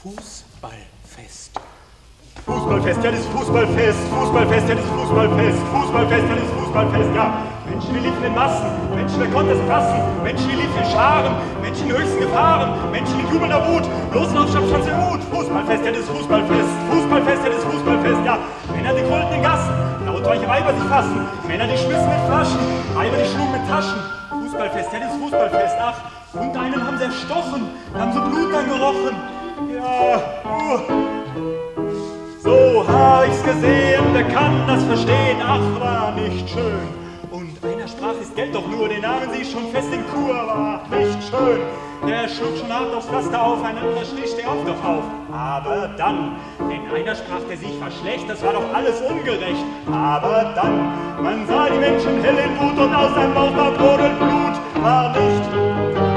Fußballfest. Fußballfest, ja, das Fußballfest. Fußballfest, ja, das Fußballfest. Fußballfest, ja, das Fußballfest, ja. Menschen, die liefen in Massen. Menschen, wer konnte es passen? Menschen, die liefen in Scharen. Menschen in höchsten Gefahren. Menschen in jubelnder Wut. Bloßen Aufstand schon sehr gut. Fußballfest, ja, das Fußballfest. Fußballfest, ja, das Fußballfest, ja. Männer, die grüllten in Gassen. Lautreiche Weiber sich fassen. Männer, die schmissen mit Flaschen. Weiber, die schlugen mit Taschen. Fußballfest, ja, das Fußballfest, ach. Und einen haben sie erstochen. Haben so Blut dann gerochen. Ja, so hab ich's gesehen, wer kann das verstehen? Ach, war nicht schön. Und einer sprach, ist Geld doch nur, den nahmen sie schon fest in Kur, war nicht schön. Der schlug schon hart aufs Pflaster auf, ein anderer schrie, steh auf doch auf. Aber dann, denn einer sprach, der sich war schlecht, das war doch alles ungerecht. Aber dann, man sah die Menschen hell in Wut und aus seinem Bauch war brodelt Blut, war nicht